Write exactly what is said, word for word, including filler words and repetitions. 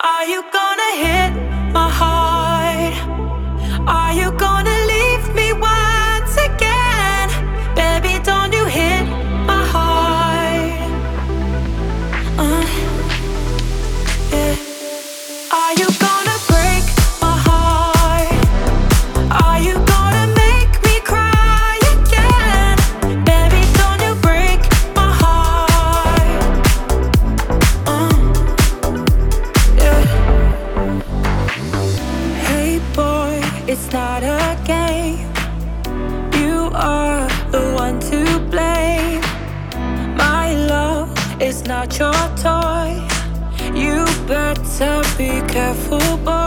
Are you gonna hit my heart? Are you gonna leave me once again? Baby, don't you hit my heart. uh, yeah. Are you gonna break my heart? Are you gonna make me cry again? Baby, don't you break my heart. uh, yeah. Hey boy, it's not a game. You are the one to blame. My love is not your toy. You better be careful, boy.